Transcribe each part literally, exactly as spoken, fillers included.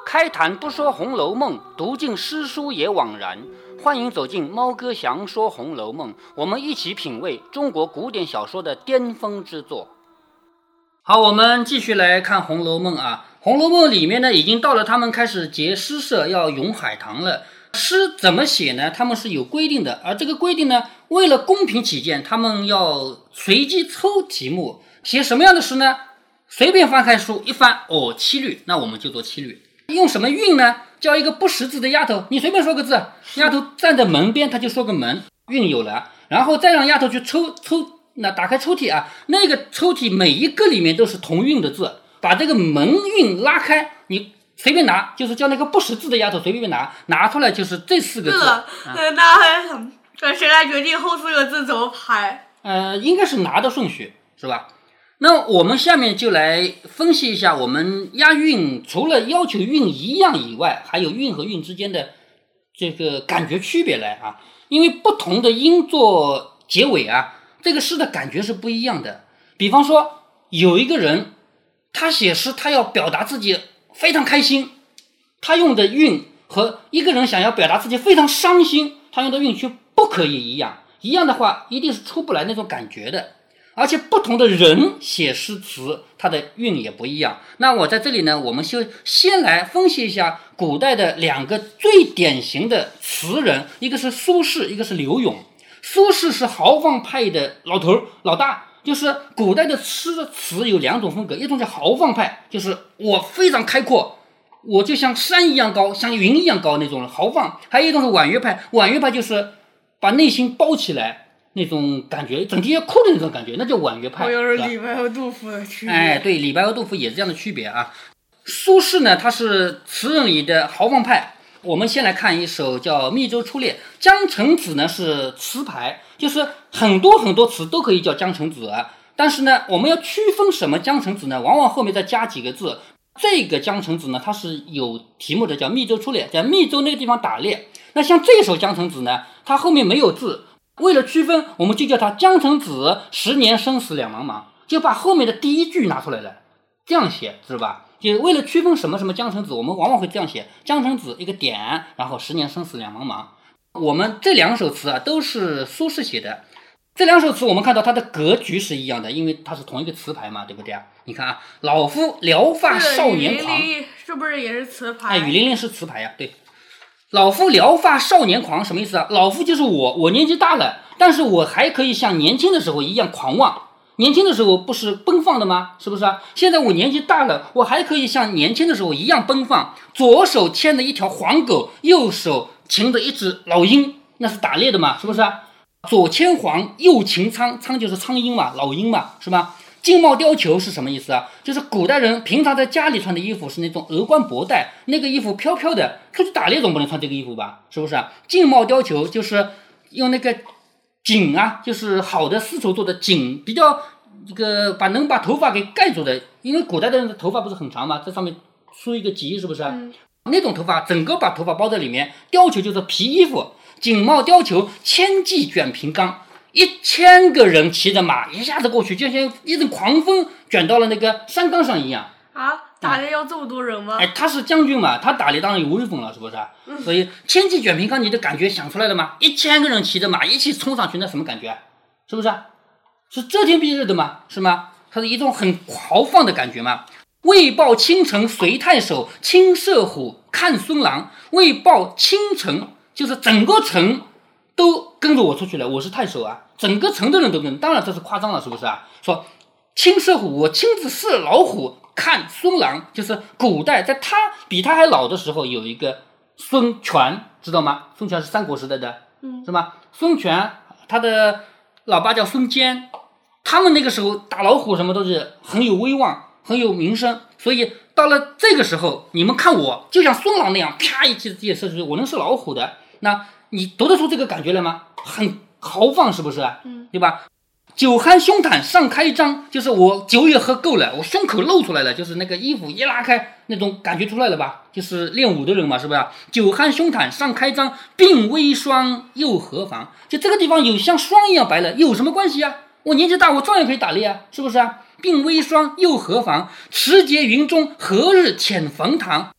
开坛不说《红楼梦》，读尽诗书也枉然。欢迎走进猫哥祥说《红楼梦》，我们一起品味中国古典小说的巅峰之作。好，我们继续来看《红楼梦》啊，《红楼梦》里面呢，已经到了他们开始结诗社，要咏海棠了。诗怎么写呢？他们是有规定的，而这个规定呢，为了公平起见，他们要随机抽题目，写什么样的诗呢？随便翻开书一翻，哦，七律，那我们就做七律。用什么韵呢？叫一个不识字的丫头，你随便说个字，丫头站在门边，她就说个门，韵有了，然后再让丫头去抽抽，那打开抽屉啊，那个抽屉每一个里面都是同韵的字，把这个门韵拉开，你随便拿，就是叫那个不识字的丫头随便拿，拿出来就是这四个字。 啊、那那谁来决定后四个字怎么排？ 呃，应该是拿的顺序，是吧？那我们下面就来分析一下，我们押韵除了要求韵一样以外，还有韵和韵之间的这个感觉区别来啊。因为不同的音做结尾啊，这个诗的感觉是不一样的。比方说，有一个人他写诗，他要表达自己非常开心，他用的韵和一个人想要表达自己非常伤心，他用的韵却不可以一样。一样的话，一定是出不来那种感觉的。而且不同的人写诗词，它的韵也不一样。那我在这里呢，我们就先来分析一下古代的两个最典型的词人，一个是苏轼，一个是柳永。苏轼是豪放派的老头老大，就是古代的诗词有两种风格，一种叫豪放派，就是我非常开阔，我就像山一样高，像云一样高那种豪放；还有一种是婉约派，婉约派就是把内心包起来。那种感觉，整天要哭的那种感觉，那叫婉约派。 我有李白和杜甫的区别。 哎，对，李白和杜甫也是这样的区别啊。苏轼呢，他是词人里的豪放派。我们先来看一首叫《密州出猎》，江城子呢是词牌，就是很多很多词都可以叫江城子啊。但是呢，我们要区分什么江城子呢？往往后面再加几个字。这个江城子呢，它是有题目的，叫密州出猎，在密州那个地方打猎。那像这首江城子呢，它后面没有字。为了区分，我们就叫它江城子，十年生死两茫茫，就把后面的第一句拿出来了，这样写是吧？就为了区分什么什么江城子，我们往往会这样写：江城子一个点，然后十年生死两茫茫。我们这两首词啊，都是苏轼写的。这两首词我们看到它的格局是一样的，因为它是同一个词牌嘛，对不对啊？你看啊，老夫聊发少年狂， 是不是也是词牌？ 哎，雨霖铃是词牌呀、啊，对。老夫聊发少年狂什么意思啊？老夫就是我，我年纪大了，但是我还可以像年轻的时候一样狂妄。年轻的时候不是奔放的吗？是不是啊？现在我年纪大了，我还可以像年轻的时候一样奔放。左手牵着一条黄狗，右手擒着一只老鹰，那是打猎的嘛？是不是啊？左牵黄，右擒苍，苍就是苍鹰嘛，老鹰嘛，是吧？镜帽貂裘是什么意思啊？就是古代人平常在家里穿的衣服是那种鹅冠博带，那个衣服飘飘的，出去打猎总不能穿这个衣服吧？是不是啊？镜帽貂裘就是用那个锦啊，就是好的丝绸做的锦，比较这个把能把头发给盖住的，因为古代的人的头发不是很长嘛，在上面梳一个髻，是不是啊？嗯、那种头发整个把头发包在里面，貂裘就是皮衣服，锦帽貂裘，千骑卷平冈。一千个人骑着马一下子过去，就像一阵狂风卷到了那个山冈上一样啊！打猎要这么多人吗？ 哎，他是将军嘛，他打猎当然有威风了，是不是、嗯、所以千骑卷平冈，你的感觉想出来了吗？一千个人骑着马一起冲上去，那什么感觉？是不是？是遮天蔽日的吗？是吗？它是一种很豪放的感觉嘛。为报倾城随太守，亲射虎看孙郎。为报倾城就是整个城都跟着我出去了，我是太守啊，整个城的人都跟，当然这是夸张了，是不是啊？说亲射虎，我亲自射老虎，看孙郎，就是古代在他比他还老的时候，有一个孙权，知道吗？孙权是三国时代的，嗯，是吧？孙权他的老爸叫孙坚，他们那个时候打老虎什么都是很有威望，很有名声，所以到了这个时候，你们看我就像孙郎那样，啪一记箭射出去，我能是老虎的，那你读得出这个感觉了吗？很豪放，是不是？嗯，对吧？酒酣胸袒上开张，就是我酒也喝够了，我胸口露出来了，就是那个衣服一拉开，那种感觉出来了吧？就是练武的人嘛，是不是？酒酣胸袒上开张，鬓微霜又何妨？就这个地方有像霜一样白了，有什么关系啊？我年纪大，我照样可以打猎啊，是不是啊？鬓微霜又何妨？持节云中何日遣冯唐？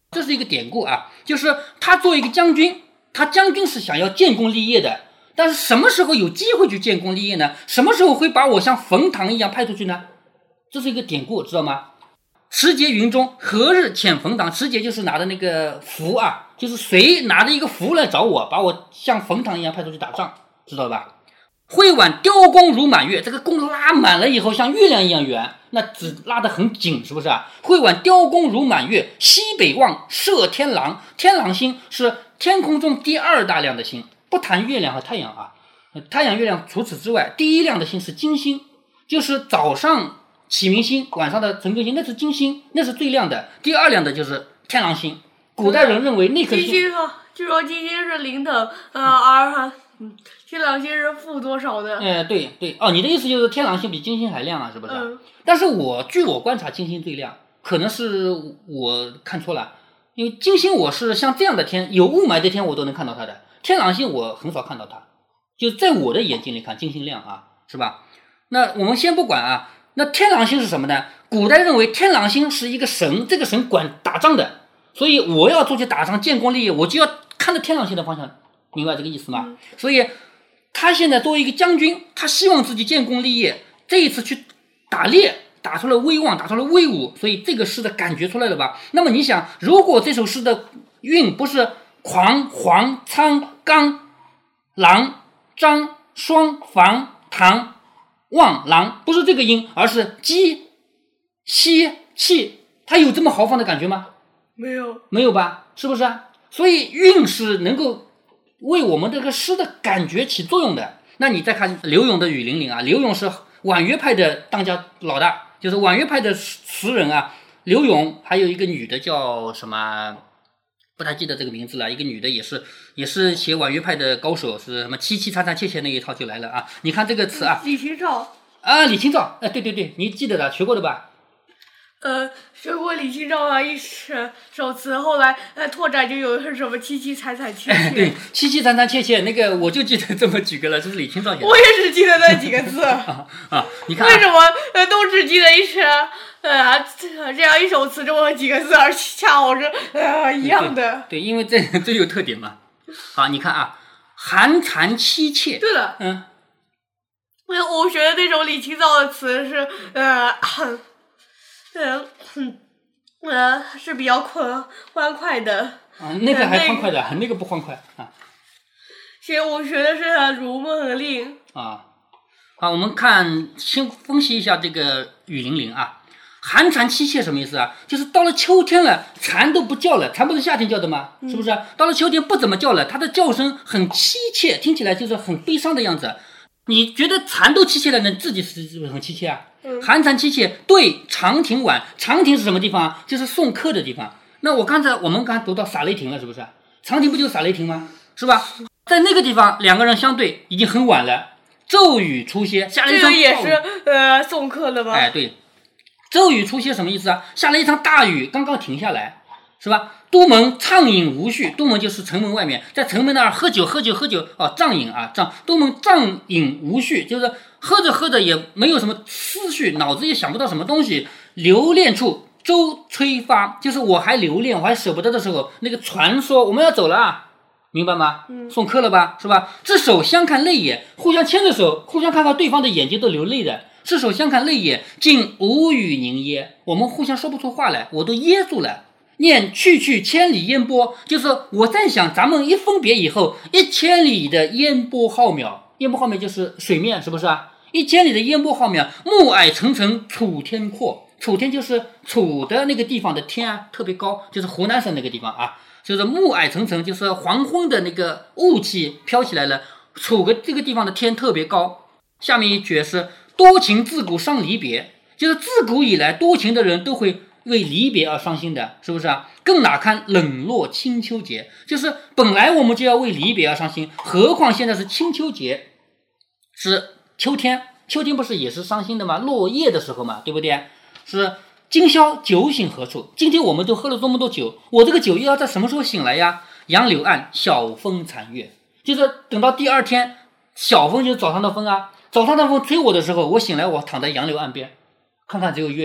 这是一个典故啊，就是他作为一个将军，他将军是想要建功立业的，但是什么时候有机会去建功立业呢？什么时候会把我像冯唐一样派出去呢？这是一个典故，知道吗？持节云中，何日遣冯唐？持节就是拿的那个符啊，就是谁拿着一个符来找我，把我像冯唐一样派出去打仗，知道吧？会挽雕弓如满月，这个弓拉满了以后像月亮一样圆，那只拉得很紧，是不是啊？会挽雕弓如满月，西北望射天狼。天狼星是天空中第二大亮的星，不谈月亮和太阳啊，太阳月亮除此之外，第一亮的星是金星，就是早上启明星，晚上的晨更星，那是金星，那是最亮的。第二亮的就是天狼星，古代人认为那颗星， 金星啊，据说金星是零等，呃，而嗯，天狼星是负多少的？ 哎，对对，哦，你的意思就是天狼星比金星还亮啊，是不是？ 嗯。 但是我据我观察，金星最亮，可能是我看错了，因为金星我是像这样的天，有雾霾的天我都能看到它的，天狼星我很少看到它，就在我的眼睛里看，金星亮啊，是吧？那我们先不管啊，那天狼星是什么呢？古代认为天狼星是一个神，这个神管打仗的，所以我要出去打仗建功立业，我就要看着天狼星的方向。明白这个意思吗？ 嗯、 所以他现在作为一个将军，他希望自己建功立业，这一次去打猎，打出了威望，打出了威武，所以这个诗的感觉出来了吧？那么你想，如果这首诗的韵不是狂、黄、苍、刚、狼、张、双、房、唐、望、狼，不是这个音，而是鸡、西、气，它有这么豪放的感觉吗？ 没有， 没有吧？是不是啊？所以韵是能够为我们这个诗的感觉起作用的。那你再看刘永的《雨霖铃》啊，刘永是婉约派的当家老大，就是婉约派的词人啊。刘永还有一个女的叫什么，不太记得这个名字了，一个女的也是也是写婉约派的高手，是什么凄凄惨惨切切那一套就来了啊。你看这个词啊， 李清照啊，李清照，哎，对对对，你记得的，学过的吧？ 呃，学过李清照的一首词，后来呃拓展就有什么凄凄惨惨切切。 哎、对，凄凄惨惨切切，那个我就记得这么几个了，这是李清照写的。 我也是记得那几个字啊啊！你看、啊， 为什么呃都只记得一首呃这样一首词这么几个字，而恰好是呃一样的？ 对，对，因为这最有特点嘛。好，你看啊，寒蝉凄切。 对了， 嗯， 我学的那首李清照的词是呃很。呃，呃，是比较宽欢快的啊，那个还欢快的，呃、那个不欢快啊。 其实我学的是《如梦令》 啊。好，我们看先分析一下这个《雨霖铃》啊。寒蝉凄切什么意思啊？就是到了秋天了，蝉都不叫了，蝉不是夏天叫的吗？是不是？嗯、到了秋天不怎么叫了，它的叫声很凄切，听起来就是很悲伤的样子。你觉得蝉都凄切了，那自己是不是很凄切啊？ 嗯、 寒蝉凄切，对长亭晚。长亭是什么地方啊？就是送客的地方。那我刚才我们刚才读到洒雷霆了，是不是？长亭不就是洒雷霆吗？是吧？在那个地方，两个人相对已经很晚了。骤雨初歇，下了一场。 这个也是呃送客的吧？ 哎，对，骤雨初歇什么意思啊？下了一场大雨，刚刚停下来，是吧？都门畅饮无序，都门就是城门外面，在城门那儿喝酒喝酒喝酒哦，畅饮啊畅，都门畅饮无序，就是喝着喝着也没有什么思绪，脑子也想不到什么东西。留恋处舟吹发，就是我还留恋，我还舍不得的时候，那个船说我们要走了啊，明白吗？ 嗯， 送客了吧，是吧？这手相看泪眼，互相牵着手，互相看到对方的眼睛都流泪的。这手相看泪眼，竟无语凝噎，我们互相说不出话来，我都噎住了。念去去千里烟波，就是我在想咱们一分别以后，一千里的烟波浩渺，烟波浩渺就是水面，是不是啊？一千里的烟波浩渺，暮霭沉沉楚天阔，楚天就是楚的那个地方的天啊，特别高，就是湖南省那个地方啊，就是暮霭沉沉，就是黄昏的那个雾气飘起来了，楚个这个地方的天特别高。下面一句是多情自古伤离别，就是自古以来多情的人都会为离别而伤心的，是不是啊？更哪堪冷落清秋节，就是本来我们就要为离别而伤心，何况现在是清秋节，是秋天，秋天不是也是伤心的吗？落叶的时候嘛，对不对？是今宵酒醒何处？今天我们都喝了这么多酒，我这个酒又要在什么时候醒来呀？杨柳岸，晓风残月，就是等到第二天，晓风就是早上的风啊，早上的风吹我的时候，我醒来，我躺在杨柳岸边，看看只有月亮，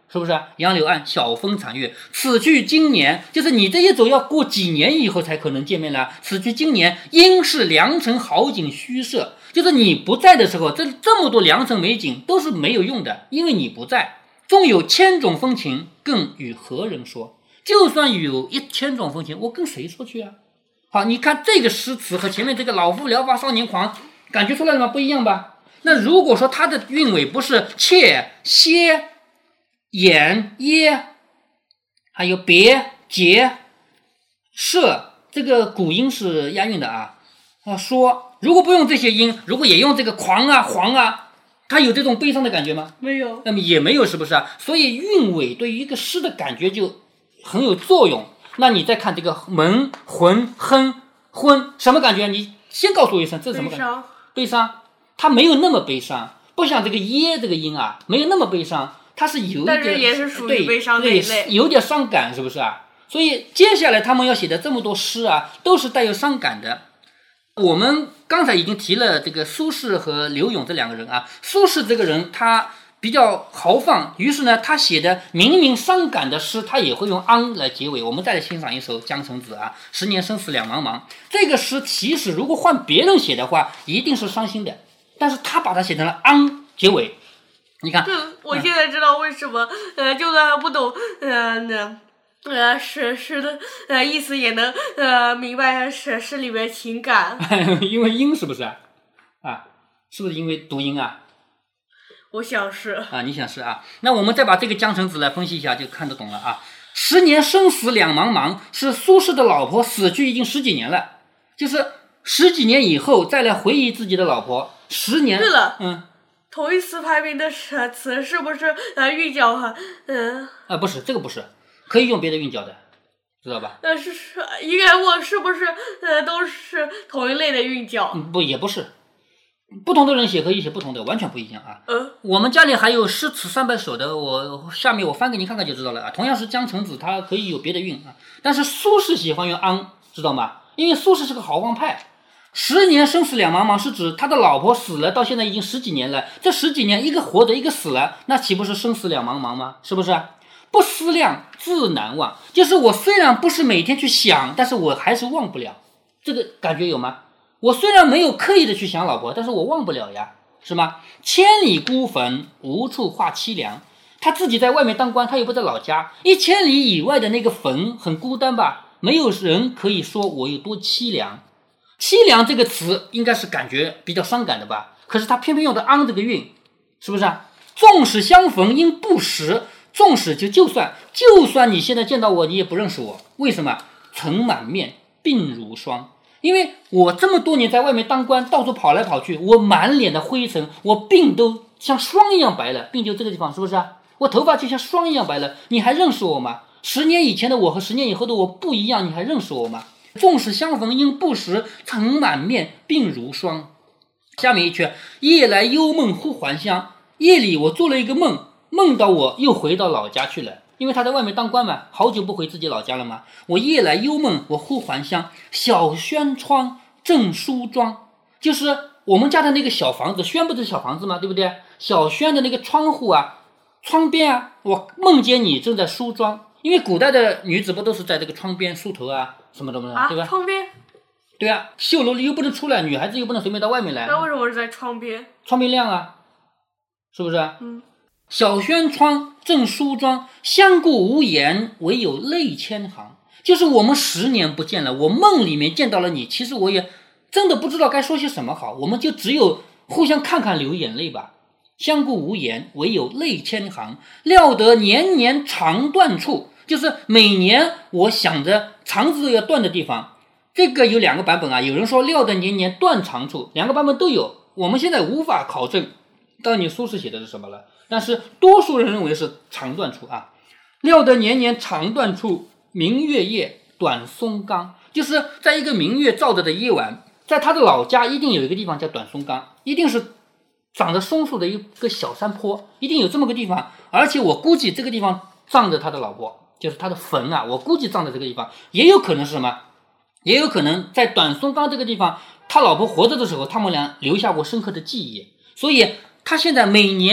是不是？杨柳岸，晓风残月，此去经年，就是你这一走要过几年以后才可能见面了。此去经年，应是良辰好景虚设，就是你不在的时候，这这么多良辰美景都是没有用的，因为你不在。纵有千种风情，更与何人说？就算有一千种风情，我跟谁说去啊？好，你看这个诗词和前面这个老夫聊发少年狂，感觉出来了吗？不一样吧？那如果说它的韵尾不是切、歇、眼、耶，还有别、结、射，这个古音是押韵的啊。啊，说如果不用这些音，如果也用这个狂啊、黄啊，它有这种悲伤的感觉吗？ 没有， 那么也没有，是不是啊？所以韵尾对于一个诗的感觉就很有作用。那你再看这个门、魂、哼、昏，什么感觉？你先告诉我一声，这是什么感觉？ 悲伤。 悲伤，它没有那么悲伤，不像这个耶这个音啊，没有那么悲伤，它是有一点， 但是也是属于悲伤那一类， 有点伤感，是不是啊？所以接下来他们要写的这么多诗啊，都是带有伤感的。我们刚才已经提了这个苏轼和柳永这两个人啊，苏轼这个人他比较豪放，于是呢，他写的明明伤感的诗，他也会用昂来结尾。我们再来欣赏一首《江城子》啊，十年生死两茫茫。这个诗其实如果换别人写的话，一定是伤心的，但是他把它写成了昂结尾。你看， 对，我现在知道为什么，呃，就算还不懂，呃，那。呃，诗诗的呃意思也能呃明白诗诗里面情感， 因为音是不是啊？啊，是不是因为读音啊？ 我想是啊，你想是啊？那我们再把这个江城子来分析一下，就看得懂了啊。十年生死两茫茫，是苏轼的老婆死去已经十几年了，就是十几年以后再来回忆自己的老婆，十年。 对了， 嗯， 同一词排名的词是不是呃韵脚哈？嗯、呃， 啊，不是，这个不是。可以用别的韵脚的，知道吧？ 呃，是是，应该问是不是呃都是同一类的韵脚？ 嗯，不，也不是，不同的人写可以写不同的，完全不一样啊。 嗯， 我们家里还有诗词三百首的，我下面我翻给你看看就知道了啊。同样是江城子，它可以有别的韵啊，但是苏轼喜欢用昂，知道吗？因为苏轼是个豪放派。十年生死两茫茫是指他的老婆死了，到现在已经十几年了，这十几年一个活着一个死了，那岂不是生死两茫茫吗？是不是？不思量，自难忘。就是我虽然不是每天去想，但是我还是忘不了。这个感觉有吗？我虽然没有刻意的去想老婆，但是我忘不了呀，是吗？千里孤坟，无处话凄凉。他自己在外面当官，他又不在老家，一千里以外的那个坟很孤单吧？没有人可以说我有多凄凉。凄凉这个词应该是感觉比较伤感的吧？可是他偏偏用的昂这个韵，是不是啊？纵使相逢应不识。纵使就就算就算你现在见到我，你也不认识我，为什么？尘满面，鬓如霜。因为我这么多年在外面当官，到处跑来跑去，我满脸的灰尘，我鬓都像霜一样白了。鬓就这个地方，是不是啊？我头发就像霜一样白了，你还认识我吗？十年以前的我和十年以后的我不一样，你还认识我吗？纵使相逢应不识，尘满面，鬓如霜。下面一句，夜来幽梦忽还乡。夜里我做了一个梦，梦到我又回到老家去了，因为他在外面当官嘛，好久不回自己老家了嘛。我夜来幽梦，我忽还乡。小轩窗正梳妆，就是我们家的那个小房子，轩不是小房子吗？对不对？小轩的那个窗户啊，窗边啊，我梦见你正在梳妆。因为古代的女子不都是在这个窗边梳头啊，什么什么的， 啊、 对吧？ 窗边。 对啊，绣楼里又不能出来，女孩子又不能随便到外面来。 那为什么是在窗边？ 窗边亮啊，是不是？ 嗯。 小轩窗正梳妆，相顾无言，唯有泪千行。就是我们十年不见了，我梦里面见到了你，其实我也真的不知道该说些什么好，我们就只有互相看看流眼泪吧。相顾无言，唯有泪千行。料得年年肠断处，就是每年我想着肠子要断的地方。这个有两个版本啊，有人说料得年年断肠处，两个版本都有，我们现在无法考证到底苏轼写的是什么了，但是多数人认为是肠断处啊。料得年年肠断处，明月夜，短松冈。就是在一个明月照着的夜晚，在他的老家一定有一个地方叫短松冈，一定是长着松树的一个小山坡，一定有这么个地方。而且我估计这个地方葬着他的老婆，就是他的坟啊，我估计葬在这个地方。也有可能是什么？也有可能在短松冈这个地方，他老婆活着的时候，他们俩留下过深刻的记忆，所以他现在每年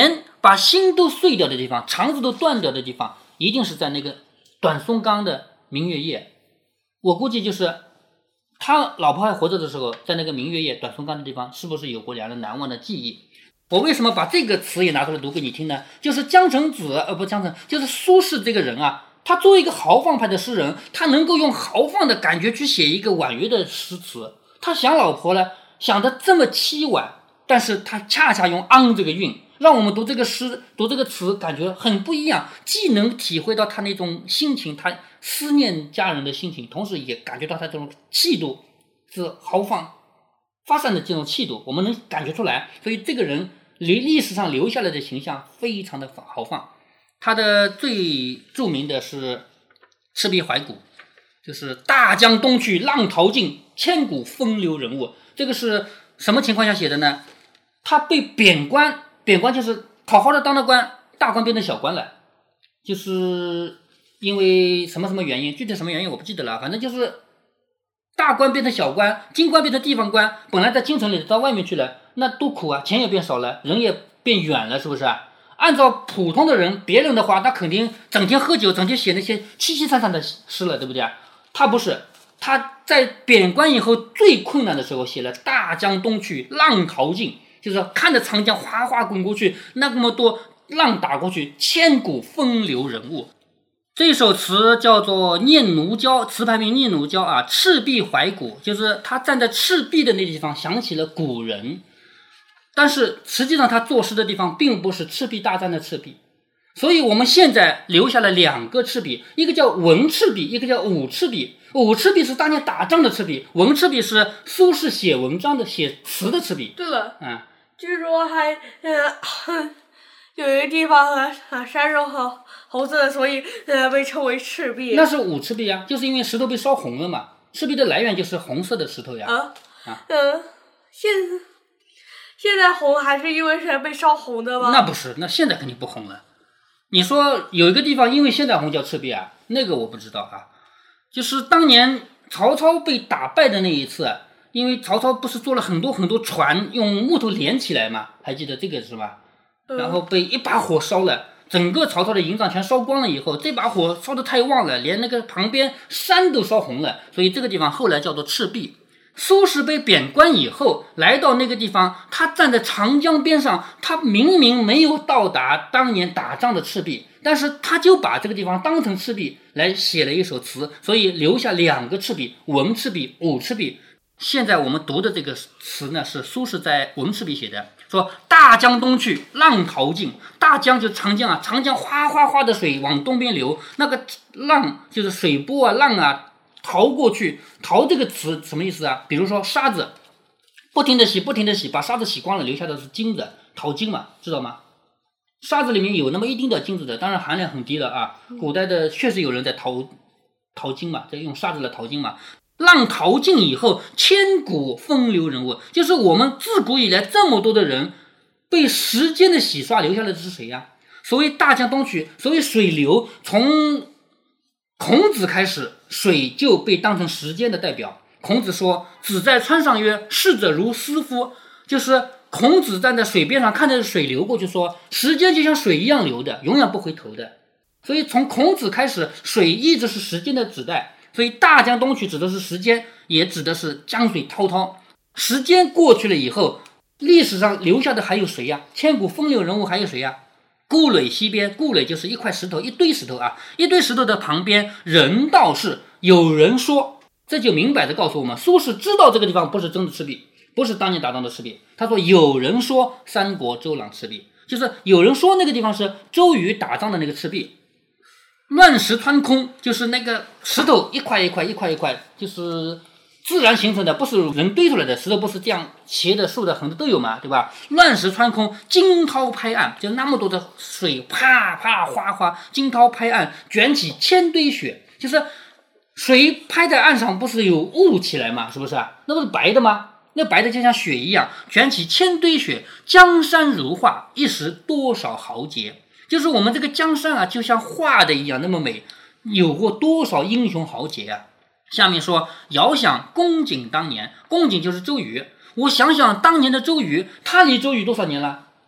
把心都碎掉的地方，肠子都断掉的地方，一定是在那个短松冈的明月夜。我估计就是他老婆还活着的时候，在那个明月夜短松冈的地方，是不是有过两人难忘的记忆？我为什么把这个词也拿出来读给你听呢？就是江城子，呃，不，江城，就是苏轼这个人啊，他作为一个豪放派的诗人，他能够用豪放的感觉去写一个婉约的诗词。他想老婆呢，想得这么凄婉，但是他恰恰用昂这个韵，让我们读这个诗、读这个词感觉很不一样，既能体会到他那种心情，他思念家人的心情，同时也感觉到他这种气度是豪放发散的这种气度，我们能感觉出来。所以这个人历史上留下来的形象非常的豪放。他的最著名的是赤壁怀古，就是大江东去浪淘尽，千古风流人物。这个是什么情况下写的呢？他被贬官，贬官就是好好的当了官，大官变成小官了，就是因为什么什么原因，具体什么原因我不记得了，反正就是大官变成小官，京官变成地方官，本来在京城里到外面去了，那多苦啊，钱也变少了，人也变远了，是不是？按照普通的人，别人的话，他肯定整天喝酒，整天写那些凄凄惨惨的诗了，对不对？他不是，他在贬官以后最困难的时候写了大江东去浪淘尽，就是看着长江哗哗滚过去，那么多浪打过去，千古风流人物。这首词叫做《念奴娇》，词牌名《念奴娇》啊，赤壁怀古，就是他站在赤壁的那地方想起了古人，但是实际上他作诗的地方并不是赤壁大战的赤壁，所以我们现在留下了两个赤壁，一个叫文赤壁，一个叫武赤壁。武赤壁是当年打仗的赤壁，文赤壁是苏轼写文章的写词的赤壁。 对了， 嗯， 据说还呃有一个地方和山上和红色的，所以呃被称为赤壁。 那是武赤壁啊，就是因为石头被烧红了嘛。赤壁的来源就是红色的石头呀。 啊啊， 呃，现现在红还是因为是被烧红的吗？ 那不是，那现在肯定不红了。你说有一个地方因为现在红叫赤壁啊，那个我不知道啊。就是当年曹操被打败的那一次，因为曹操不是做了很多很多船用木头连起来嘛，还记得这个是吧？然后被一把火烧了，整个曹操的营帐全烧光了以后，这把火烧得太旺了，连那个旁边山都烧红了，所以这个地方后来叫做赤壁。苏轼被贬官以后来到那个地方，他站在长江边上，他明明没有到达当年打仗的赤壁，但是他就把这个地方当成赤壁来写了一首词，所以留下两个赤壁，文赤壁、武赤壁。现在我们读的这个词呢，是苏轼在文赤壁写的，说大江东去浪淘尽，大江就是长江啊，长江哗哗哗的水往东边流，那个浪就是水波啊浪啊淘过去。淘这个词什么意思啊？比如说沙子不停的洗不停的洗，把沙子洗光了，留下的是金子，淘金嘛，知道吗？沙子里面有那么一丁点金子的，当然含量很低了啊。古代的确实有人在淘淘金嘛，在用沙子来淘金嘛。浪淘尽以后，千古风流人物，就是我们自古以来这么多的人被时间的洗刷留下来的是谁呀？所谓大江东去，所谓水流，从孔子开始，水就被当成时间的代表。孔子说：“子在川上曰，逝者如斯夫。”就是孔子站在水边上，看着水流过去，说时间就像水一样流的，永远不回头的。所以从孔子开始，水一直是时间的指代。所以大江东去指的是时间，也指的是江水滔滔。时间过去了以后，历史上留下的还有谁呀？千古风流人物还有谁呀？故垒西边，故垒就是一块石头，一堆石头啊，一堆石头的旁边人道是有人说，这就明摆着告诉我们，苏轼知道这个地方不是真的赤壁，不是当年打仗的赤壁。他说有人说三国周郎赤壁，就是有人说那个地方是周瑜打仗的那个赤壁。乱石穿空，就是那个石头一块一块一块一块，就是自然形成的，不是人堆出来的。石头不是这样斜的竖的横的都有嘛，对吧？乱石穿空，惊涛拍岸，就那么多的水啪啪哗哗，惊涛拍岸，卷起千堆雪，就是水拍在岸上不是有雾起来嘛，是不是啊？那不是白的吗？那白的就像雪一样，卷起千堆雪，江山如画，一时多少豪杰。就是我们这个江山啊，就像画的一样那么美，有过多少英雄豪杰啊。下面说遥想公瑾当年，公瑾就是周瑜。我想想当年的周瑜，他离周瑜多少年了？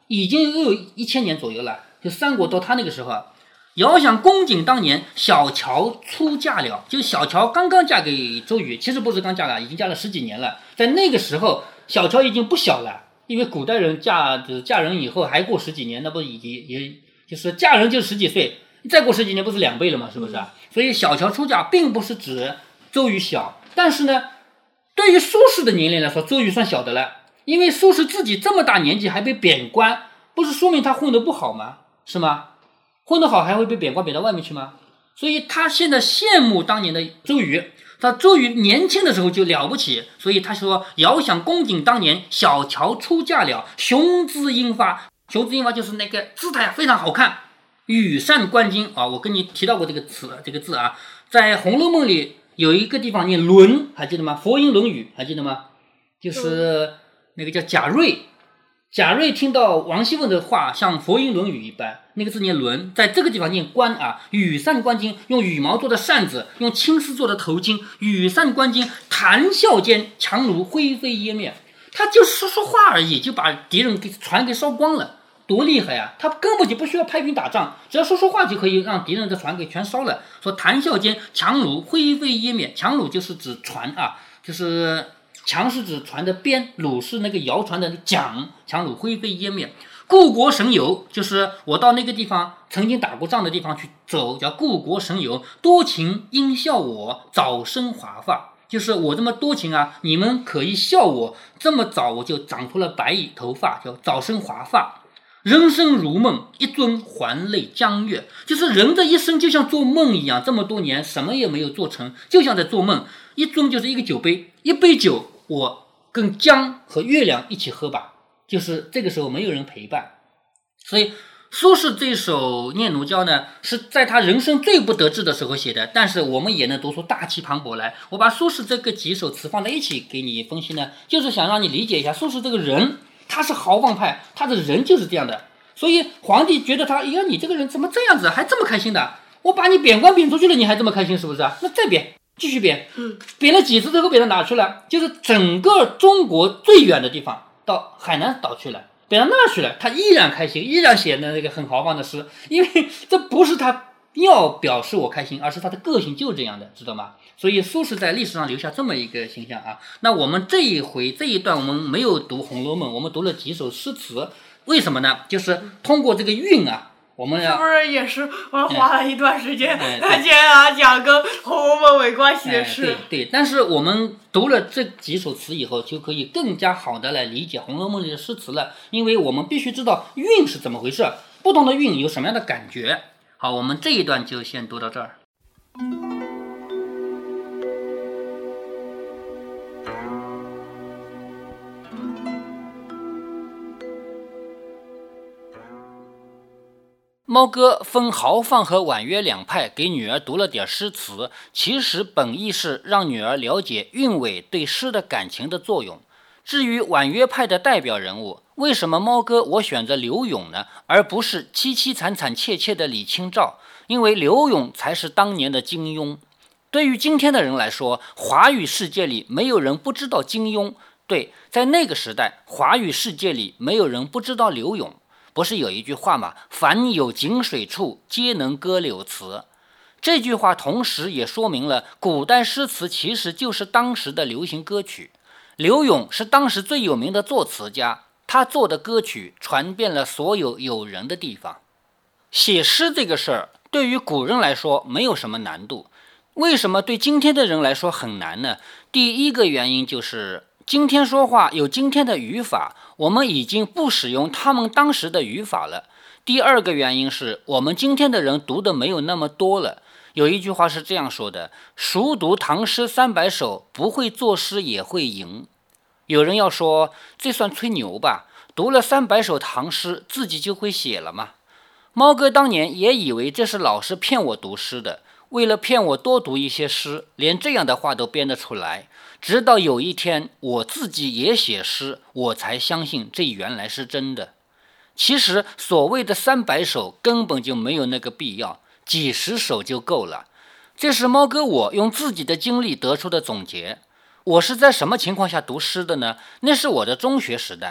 已经又有一千年左右了，就三国到他那个时候。遥想公瑾当年，小乔出嫁了，就小乔刚刚嫁给周瑜，其实不是刚嫁了，已经嫁了十几年了。在那个时候，小乔已经不小了，因为古代人嫁嫁人以后还过十几年，那不已经也就是嫁人就十几岁，再过十几年不是两倍了吗？是不是？所以小乔出嫁并不是指周瑜小，但是呢，对于苏轼的年龄来说，周瑜算小的了，因为苏轼自己这么大年纪还被贬官，不是说明他混得不好吗？是吗？混得好还会被贬官贬到外面去吗？所以他现在羡慕当年的周瑜，他周瑜年轻的时候就了不起，所以他说遥想公瑾当年，小乔出嫁了，雄姿英发。雄姿英发就是那个姿态非常好看，羽扇纶巾啊，我跟你提到过这个词这个字啊，在《红楼梦》里有一个地方念伦，还记得吗？佛音论语还记得吗？就是那个叫贾瑞，贾瑞听到王熙凤的话像佛音论语一般，那个字念伦，在这个地方念冠啊，羽扇纶巾，用羽毛做的扇子，用青丝做的头巾，羽扇纶巾，谈笑间，强弩灰飞烟灭。他就说说话而已，就把敌人给船给烧光了，多厉害啊！他根本就不需要派兵打仗，只要说说话就可以让敌人的船给全烧了。说谈笑间，强弩灰飞烟灭，强弩就是指船啊，就是强是指船的边，弩是那个摇船的桨，强弩灰飞烟灭。故国神游，就是我到那个地方曾经打过仗的地方去走，叫故国神游。多情应笑我，早生华发，就是我这么多情啊，你们可以笑我这么早我就长出了白头发，叫早生华发。人生如梦，一尊还酹江月，就是人的一生就像做梦一样，这么多年什么也没有做成，就像在做梦。一尊就是一个酒杯，一杯酒我跟江和月亮一起喝吧，就是这个时候没有人陪伴。所以苏轼这首《念奴娇》呢，是在他人生最不得志的时候写的，但是我们也能读出大气磅礴来。我把苏轼这个几首词放在一起给你分析呢，就是想让你理解一下苏轼这个人，他是豪放派，他的人就是这样的。所以皇帝觉得他，哎呀，你这个人怎么这样子，还这么开心的？我把你贬官贬出去了，你还这么开心，是不是？那再贬，继续贬，贬了几次之后贬到哪去了？就是整个中国最远的地方，到海南岛去了，贬到那去了，他依然开心，依然写的那个很豪放的诗，因为这不是他要表示我开心，而是他的个性就这样的，知道吗？所以苏轼在历史上留下这么一个形象啊。那我们这一回这一段我们没有读《红楼梦》，我们读了几首诗词，为什么呢？就是通过这个韵啊，我们要是不是也是我花了一段时间来接啊讲跟《红楼梦》没关系的事？ 哎、对对，但是我们读了这几首词以后，就可以更加好的来理解《红楼梦》里的诗词了，因为我们必须知道韵是怎么回事，不同的韵有什么样的感觉。好，我们这一段就先读到这儿。猫哥分豪放和婉约两派给女儿读了点诗词，其实本意是让女儿了解韵味对诗的感情的作用。至于婉约派的代表人物，为什么猫哥我选择柳永呢，而不是凄凄惨惨切切的李清照？因为柳永才是当年的金庸。对于今天的人来说，华语世界里没有人不知道金庸，对，在那个时代，华语世界里没有人不知道柳永。不是有一句话吗？凡有井水处，皆能歌柳词。这句话同时也说明了古代诗词其实就是当时的流行歌曲。柳永是当时最有名的作词家，他做的歌曲传遍了所有有人的地方。写诗这个事儿对于古人来说没有什么难度，为什么对今天的人来说很难呢？第一个原因就是今天说话有今天的语法，我们已经不使用他们当时的语法了。第二个原因是我们今天的人读的没有那么多了。有一句话是这样说的：熟读唐诗三百首，不会作诗也会吟。有人要说这算吹牛吧，读了三百首唐诗自己就会写了吗？猫哥当年也以为这是老师骗我读诗的，为了骗我多读一些诗，连这样的话都编得出来。直到有一天我自己也写诗，我才相信这原来是真的。其实所谓的三百首根本就没有那个必要，几十首就够了。这是猫哥我用自己的经历得出的总结。我是在什么情况下读诗的呢？那是我的中学时代，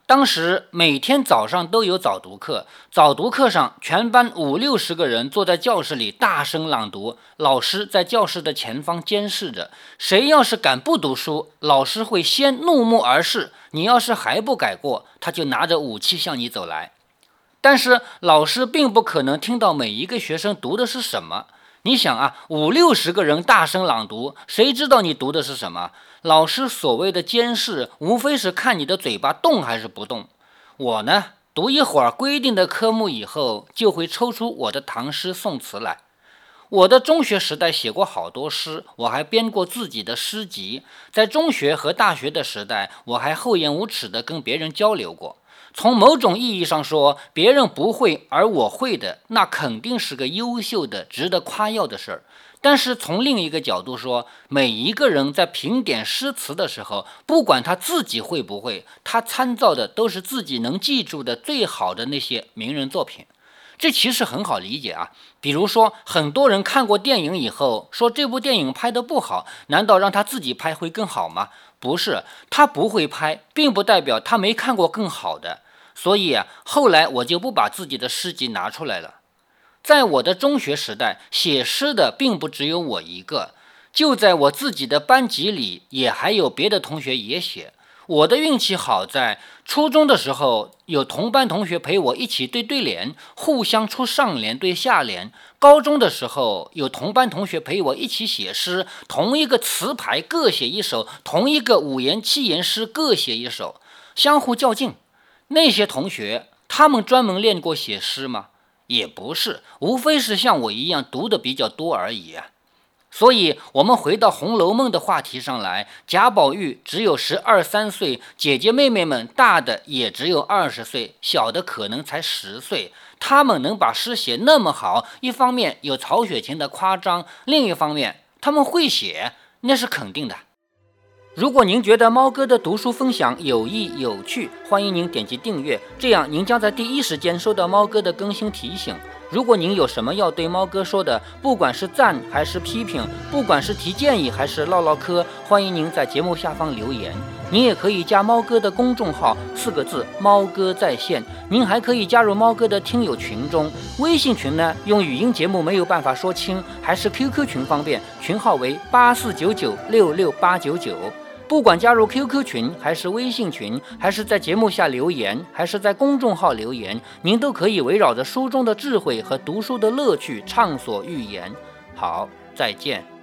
当时每天早上都有早读课，早读课上全班五六十个人坐在教室里大声朗读，老师在教室的前方监视着，谁要是敢不读书，老师会先怒目而视，你要是还不改过，他就拿着武器向你走来。但是老师并不可能听到每一个学生读的是什么，你想啊，五六十个人大声朗读，谁知道你读的是什么？老师所谓的监视，无非是看你的嘴巴动还是不动。我呢，读一会儿规定的科目以后，就会抽出我的唐诗宋词来。我的中学时代写过好多诗，我还编过自己的诗集。在中学和大学的时代，我还厚颜无耻地跟别人交流过。从某种意义上说，别人不会而我会的，那肯定是个优秀的、值得夸耀的事儿。但是从另一个角度说，每一个人在评点诗词的时候，不管他自己会不会，他参照的都是自己能记住的最好的那些名人作品。这其实很好理解啊。比如说，很多人看过电影以后说这部电影拍得不好，难道让他自己拍会更好吗？不是，他不会拍，并不代表他没看过更好的。所以啊，后来我就不把自己的诗集拿出来了。在我的中学时代，写诗的并不只有我一个，就在我自己的班级里，也还有别的同学也写。我的运气好在初中的时候，有同班同学陪我一起对对联，互相出上联对下联。高中的时候，有同班同学陪我一起写诗，同一个词牌各写一首，同一个五言七言诗各写一首，相互较劲。那些同学，他们专门练过写诗吗？也不是，无非是像我一样读的比较多而已啊。所以我们回到《红楼梦》的话题上来，贾宝玉只有十二三岁，姐姐妹妹们大的也只有二十岁，小的可能才十岁。他们能把诗写那么好，一方面有曹雪芹的夸张，另一方面他们会写，那是肯定的。如果您觉得猫哥的读书分享有益有趣，欢迎您点击订阅，这样您将在第一时间收到猫哥的更新提醒。如果您有什么要对猫哥说的，不管是赞还是批评，不管是提建议还是唠唠嗑，欢迎您在节目下方留言。您也可以加猫哥的公众号，四个字猫哥在线。您还可以加入猫哥的听友群中，微信群呢用语音节目没有办法说清，还是 Q Q 群方便，群号为八四九九六六八九九。不管加入 Q Q 群还是微信群，还是在节目下留言，还是在公众号留言，您都可以围绕着书中的智慧和读书的乐趣畅所欲言。好，再见。